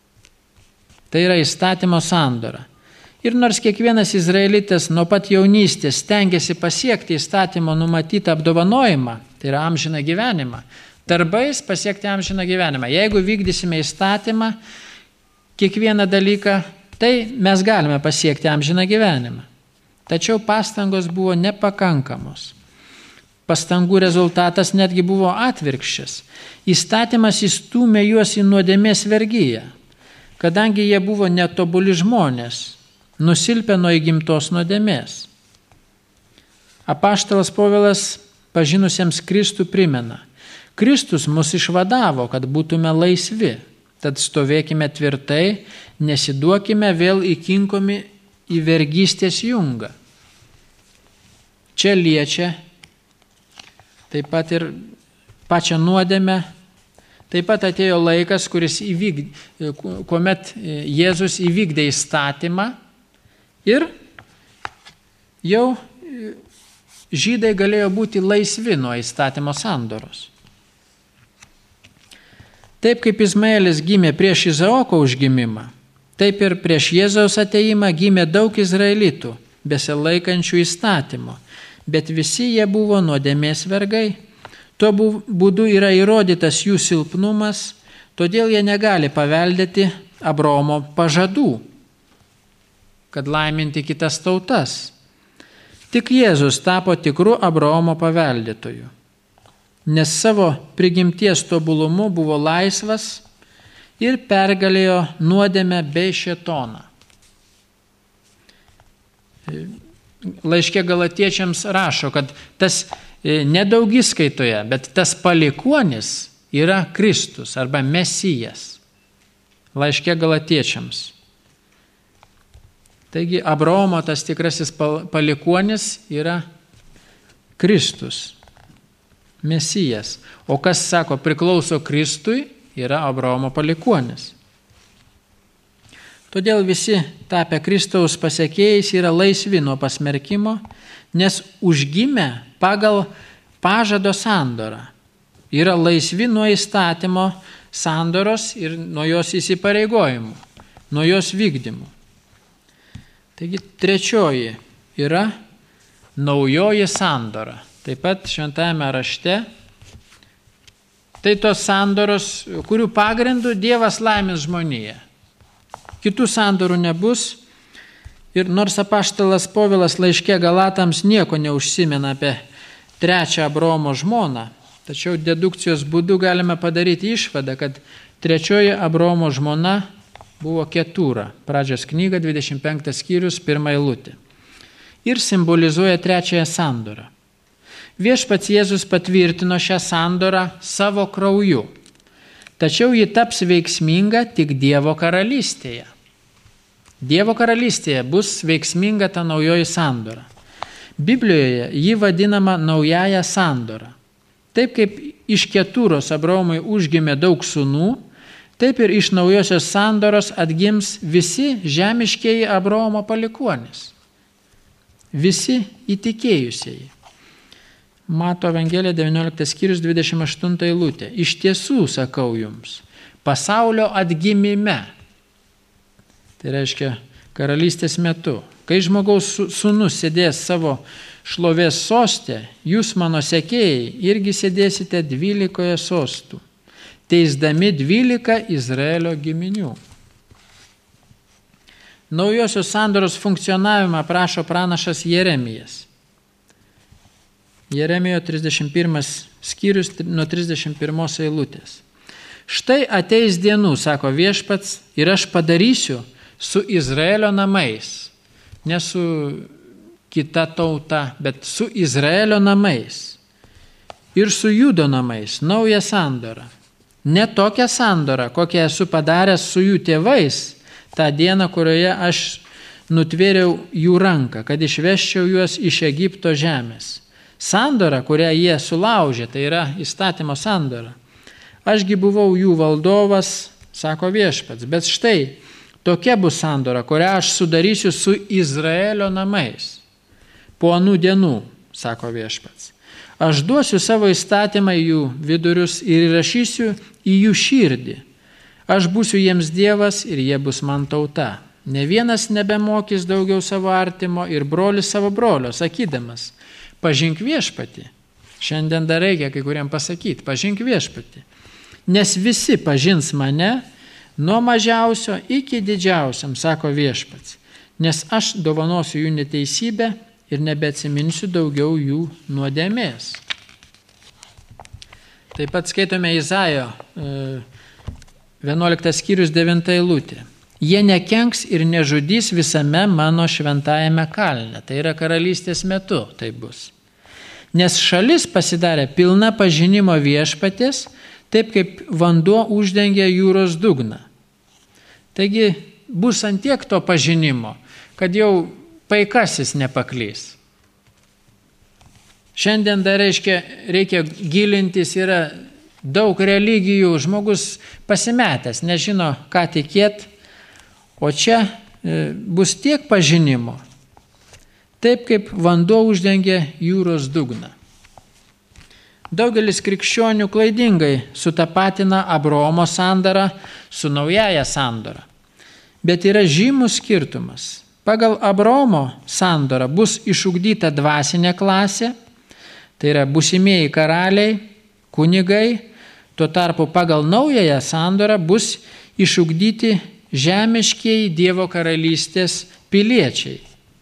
Tai yra įstatymo sandora. Ir nors kiekvienas izraelitas nuo pat jaunystės stengiasi pasiekti įstatymo numatytą apdovanojimą, tai yra amžiną gyvenimą, darbais pasiekti amžiną gyvenimą. Jeigu vykdysime įstatymą, kiekvieną dalyką, tai mes galime pasiekti amžiną gyvenimą. Tačiau pastangos buvo nepakankamos. Pastangų rezultatas netgi buvo atvirkščias. Įstatymas įstūmė juos į nuodėmės vergiją, kadangi jie buvo netobuli žmonės, nusilpę nuo įgimtos nuodėmės. Apaštalas Povilas pažinusiems Kristų primena: Kristus mus išvadavo, kad būtume laisvi, tad stovėkime tvirtai, nesiduokime vėl įkinkomi į vergystės jungą. Čia liečia taip pat ir pačią nuodėmę. Taip pat atėjo laikas, kuomet Jėzus įvykdė įstatymą ir jau žydai galėjo būti laisvi nuo įstatymo sandoros. Taip kaip Izmaelis gimė prieš Izaoko užgimimą, taip ir prieš Jėzaus ateimą gimė daug izraelitų, besilaikančių įstatymo, bet visi jie buvo nuodėmės vergai. Tuo būdu yra įrodytas jų silpnumas, todėl jie negali paveldėti Abraomo pažadų, kad laiminti kitas tautas. Tik Jėzus tapo tikru Abraomo paveldėtoju, nes savo prigimties tobulumu buvo laisvas ir pergalėjo nuodėmę bei šėtoną. Laiške Galatiečiams rašo, kad tas nedaugiskaitoje, bet tas palikuonis yra Kristus arba Mesijas. Laiške Galatiečiams. Taigi Abraomo tas tikrasis palikuonis yra Kristus, Mesijas. O kas, sako, priklauso Kristui, yra Abraomo palikuonis. Todėl visi tapę Kristaus pasekėjais yra laisvi nuo pasmerkimo, nes užgimę pagal pažado sandorą. Yra laisvi nuo įstatymo sandoros ir nuo jos įsipareigojimų, nuo jos vykdymų. Taigi trečioji yra naujoji sandora. Taip pat šventajame rašte. Tai tos sandoros, kurių pagrindų Dievas laimins žmoniją. Kitų sandorų nebus. Ir nors apaštalas Povilas laiške Galatams nieko neužsimena apie trečią Abraomo žmoną, tačiau dedukcijos būdu galime padaryti išvadą, kad trečioji Abraomo žmona buvo Ketūra. Pradžios knyga, 25 skyrius, 1 eilutė. Ir simbolizuoja trečiąją sandorą. Viešpats Jėzus patvirtino šią sandorą savo krauju. tačiau ji taps veiksminga tik Dievo karalystėje. Dievo karalystėje bus veiksminga ta naujoji sandora. Biblijoje ji vadinama naująja sandora. Taip kaip iš Ketūros Abraomui užgimė daug sūnų, taip ir iš naujosios sandoros atgims visi žemiškieji Abraomo palikuonys. Visi įtikėjusieji. Mato Evangelija 19 skyrius 28 eilutė. Iš tiesų, sakau jums, pasaulio atgimime, tai reiškia karalystės metu, kai žmogaus sūnus sėdės savo šlovės soste, jūs mano sekėjai irgi sėdėsite 12 sostų, teisdami 12 Izraelio giminių. Naujosios sandoros funkcionavimą aprašo pranašas Jeremijas. Jeremijo 31 skyrius nuo 31 eilutės. Štai ateis dienų, sako viešpats, ir aš padarysiu su Izraelio namais, ne su kita tauta, bet su Izraelio namais ir su Judo namais naują sandorą. Ne tokią sandorą, kokią esu padaręs su jų tėvais, tą dieną, kurioje aš nutvėriau jų ranką, kad išveščiau juos iš Egipto žemės. Sandora, kurią jie sulaužė, tai yra įstatymo sandora. Ašgi buvau jų valdovas, sako viešpats, bet štai tokia bus sandora, kurią aš sudarysiu su Izraelio namais. Po anų dienų, sako viešpats. Aš duosiu savo įstatymą į jų vidurius ir įrašysiu į jų širdį. Aš būsiu jiems Dievas ir jie bus man tauta. Ne vienas nebemokys daugiau savo artimo ir brolis savo brolio, sakydamas, pažink viešpatį. Šiandien dar reikia kai kuriam pasakyti, pažink viešpatį. Nes visi pažins mane nuo mažiausio iki didžiausiam, sako viešpats. Nes aš dovanosiu jų neteisybę ir nebeatsiminsiu daugiau jų nuodėmės. Taip pat skaitome Izaijo 11 skyrius 9 eilutė. Jie nekenks ir nežudys visame mano šventajame kalne. Tai yra karalystės metu tai bus. Nes šalis pasidarė pilna pažinimo viešpatės, taip kaip vanduo uždengia jūros dugną. Taigi bus ant tiek to pažinimo, kad jau paikasis nepaklys. Šiandien dar reikia gilintis, yra daug religijų, žmogus pasimetęs, nežino, ką tikėti, o čia bus tiek pažinimo, taip kaip vanduo uždengia jūros dugną. Daugelis krikščionių klaidingai sutapatina Abraomo sandorą su naująja sandora. Bet yra žymus skirtumas. Pagal Abraomo sandorą bus išugdyta dvasinė klasė, tai yra būsimieji karaliai, kunigai, tuo tarpu pagal naująją sandorą bus išugdyti žemiškieji Dievo karalystės piliečiai.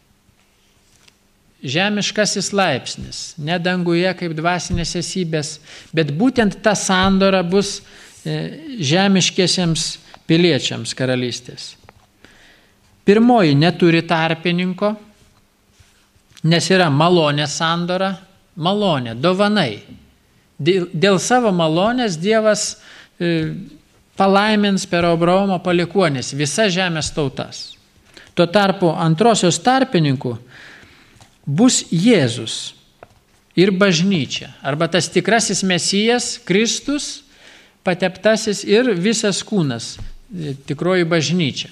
Žemiškasis laipsnis, ne danguje kaip dvasinės esybės, bet būtent ta sandora bus žemiškiesiems piliečiams karalystės. Pirmoji neturi tarpininko, nes yra malonės sandora, malonė, dovanai. Dėl savo malonės Dievas palaimins per Abraomo palikuonis visas žemės tautas. Tuo tarpu antrosios tarpininkų bus Jėzus ir bažnyčia, arba tas tikrasis Mesijas, Kristus, pateptasis ir visas kūnas, tikroji bažnyčia.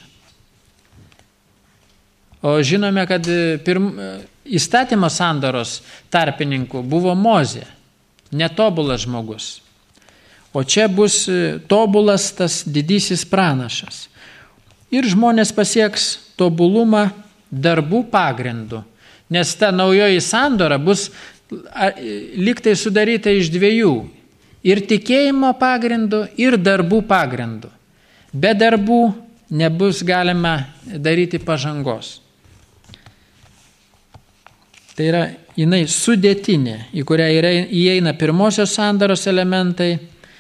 O žinome, kad įstatymo sandoros tarpininkų buvo Mozė, netobulas žmogus. O čia bus tobulas tas didysis pranašas. Ir žmonės pasieks tobulumą darbų pagrindu, nes ta naujoji sandora bus liktai sudaryta iš dviejų. Ir tikėjimo pagrindu, ir darbų pagrindu. Be darbų nebus galima daryti pažangos. Tai yra jinai sudėtinė, į kurią įeina pirmosios sandoros elementai.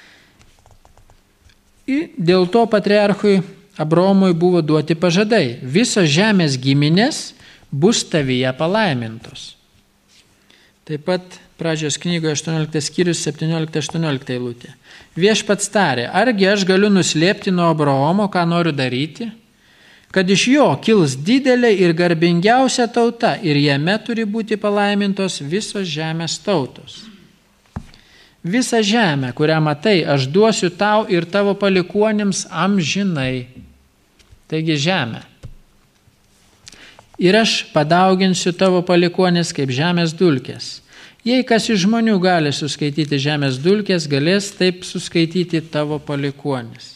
Ir dėl to patriarchui Abraomui buvo duoti pažadai. Visos žemės giminės bus tavyje palaimintos. Taip pat Pradžios knygoje 18 skyrius 17-18 eilutė. Viešpats tarė, argi aš galiu nuslėpti nuo Abraomo, ką noriu daryti, kad iš jo kils didelė ir garbingiausia tauta ir jame turi būti palaimintos visos žemės tautos. Visą žemę, kurią matai, aš duosiu tau ir tavo palikuonims amžinai. Taigi žemę. Ir aš padauginsiu tavo palikuonis kaip žemės dulkės. Jei kas iš žmonių gali suskaityti žemės dulkės, galės taip suskaityti tavo palikuonis.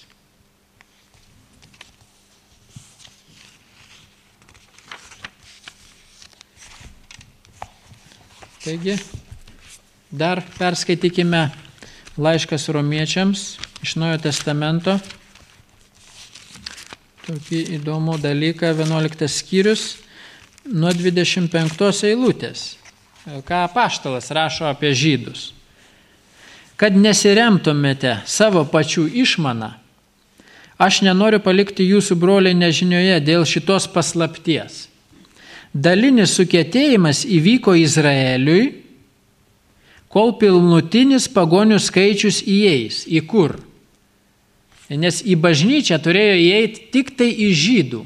Taigi, dar perskaitykime laiškas Romiečiams iš Naujojo Testamento. Tokį įdomų dalyką, 11 skyrius, nuo 25 eilutės. Ką apaštalas rašo apie žydus. Kad nesiremtumėte savo pačių išmaną, aš nenoriu palikti jūsų broliai nežinioje dėl šitos paslapties. Dalinis sukietėjimas įvyko Izraeliui, kol pilnutinis pagonių skaičius įeis. Į kur? Nes į bažnyčią turėjo įeiti tik tai iš žydų.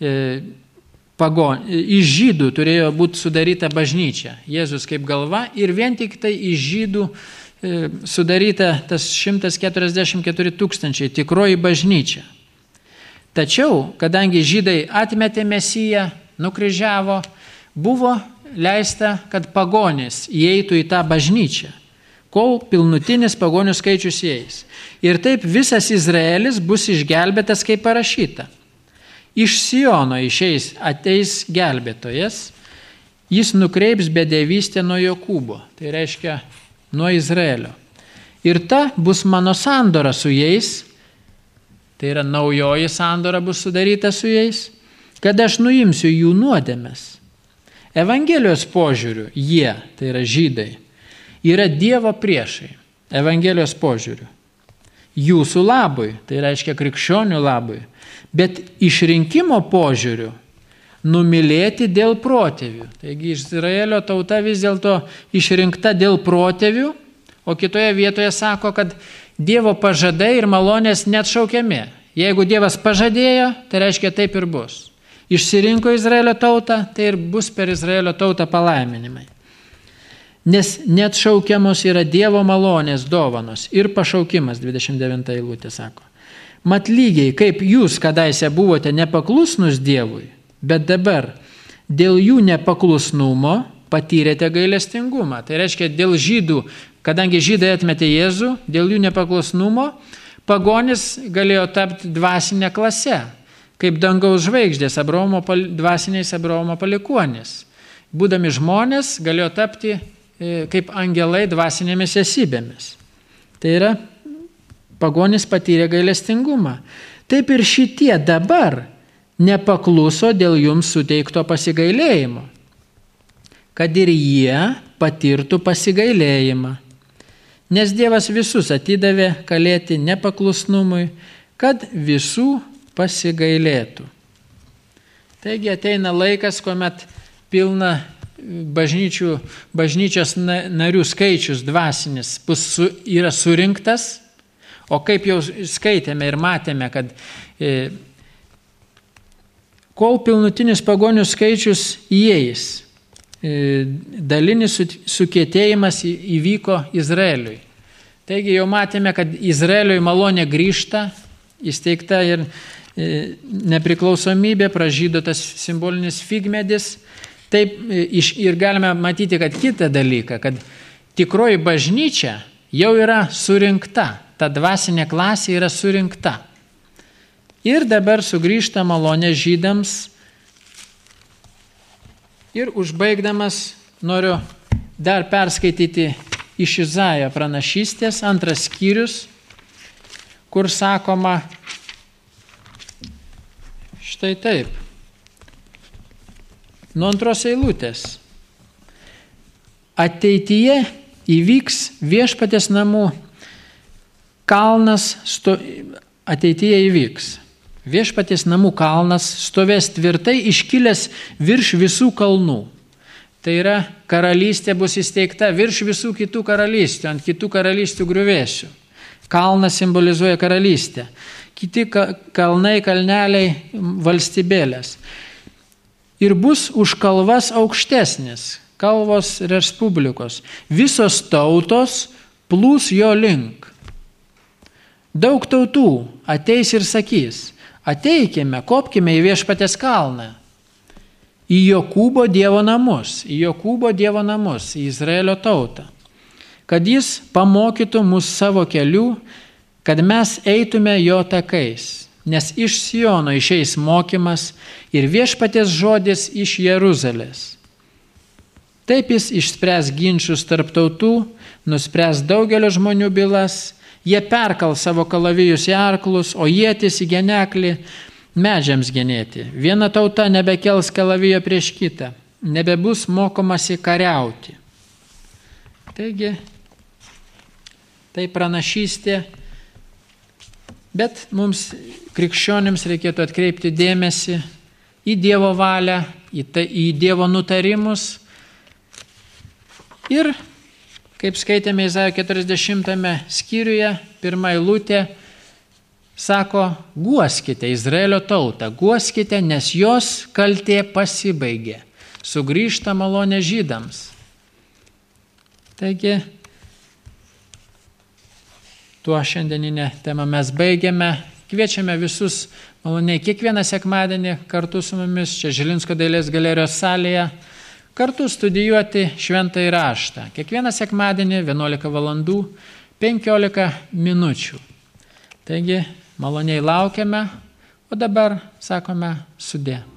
Iš žydų turėjo būti sudaryta bažnyčia. Jėzus kaip galva ir vien tik tai iš žydų sudaryta tas 144 000 tikroji bažnyčia. Tačiau, kadangi žydai atmetė Mesiją, nukryžiavo, buvo leista, kad pagonys įeitų į tą bažnyčią, kol pilnutinis pagonių skaičius įeis. Ir taip visas Izraelis bus išgelbėtas, kaip parašyta. Iš Siono ateis gelbėtojas, jis nukreips bedevystę nuo Jokūbo, tai reiškia nuo Izraelio. Ir ta bus mano sandora su jais, tai yra naujoji sandora bus sudaryta su jais, kad aš nuimsiu jų nuodėmes. Evangelijos požiūriu jie, tai yra žydai, yra Dievo priešai, Evangelijos požiūriu. Jūsų labui, tai reiškia krikščionių labui, bet išrinkimo požiūriu numylėti dėl protėvių. Taigi Izraelio tauta vis dėlto išrinkta dėl protėvių, o kitoje vietoje sako, kad Dievo pažadai ir malonės neatšaukiami. Jeigu Dievas pažadėjo, tai reiškia taip ir bus. Išsirinko Izraelio tautą, tai ir bus per Izraelio tautą palaiminimai. Nes neatšaukiamos yra Dievo malonės dovanos ir pašaukimas, 29 eilutė sako. Mat lygiai, kaip jūs kadaise buvote nepaklusnus Dievui, bet dabar dėl jų nepaklusnumo patyrėte gailestingumą. Tai reiškia, dėl žydų, kadangi žydai atmetė Jėzų, dėl jų nepaklusnumo, pagonis galėjo tapti dvasinę klasę, kaip dangaus žvaigždės, dvasiniais Abraomo palikuonys. Būdami žmonės galėjo tapti kaip angelai dvasinėmis esybėmis. Tai yra, pagonis patyrė gailestingumą. Taip ir šitie dabar nepakluso dėl jums suteikto pasigailėjimo, kad ir jie patirtų pasigailėjimą. Nes Dievas visus atidavė kalėti nepaklusnumui, kad visų pasigailėtų. Taigi ateina laikas, kuomet pilna bažnyčios narių skaičius dvasinis yra surinktas, o kaip jau skaitėme ir matėme, kad kol pilnutinis pagonių skaičius įeis, dalinis sukietėjimas įvyko Izraeliui. Taigi jau matėme, kad Izraeliui malonė grįžta, įsteigta ir nepriklausomybė, pražydo tas simbolinis figmedis. Taip ir galime matyti, kad kitą dalyką, kad tikroji bažnyčia jau yra surinkta, ta dvasinė klasė yra surinkta. Ir dabar sugrįžta malonė žydams. Ir užbaigdamas noriu dar perskaityti iš Izaijo pranašystės, 2 skyrius, kur sakoma štai taip. Nuo 2 eilutės. Ateityje įvyks viešpaties namų kalnas, ateityje įvyks. Viešpaties namų kalnas stovės tvirtai iškilęs virš visų kalnų. Tai yra, karalystė bus įsteigta virš visų kitų karalysčių, ant kitų karalysčių griuvėsių. Kalnas simbolizuoja karalystę. Kiti kalnai, kalneliai, valstybėlės. Ir bus už kalvas aukštesnis, kalvos respublikos. Visos tautos plūs jo link. Daug tautų ateis ir sakys, ateikime, kopkime į Viešpaties kalną, į Jokūbo Dievo namus, į Izraelio tautą, kad jis pamokytų mus savo kelių, kad mes eitume jo takais, nes iš Siono išeis mokymas ir Viešpaties žodis iš Jeruzalės. Taip jis išspręs ginčius tarp tautų, nuspręs daugelio žmonių bylas, jie perkal savo kalavijus į arklus, o ietis į geneklį medžiams genėti. Viena tauta nebekels kalavijo prieš kitą, nebebus mokomasi kariauti. Taigi, tai pranašystė, bet mums krikščionims reikėtų atkreipti dėmesį į Dievo valią, į Dievo nutarimus. Ir, kaip skaitėme Izaijo 40 skyriuje, pirma eilutė, sako, guoskite Izraelio tautą, guoskite, nes jos kaltė pasibaigė, sugrįžta malonė žydams. Taigi, tuo šiandieninę temą mes baigiame. Kviečiame visus maloniai kiekvieną sekmadienį kartu su mumis čia Žilinsko dailės galerijos salėje kartu studijuoti Šventąjį raštą. Kiekvieną sekmadienį 11 valandų 15 minučių. Taigi, maloniai laukiame, o dabar sakome sudie.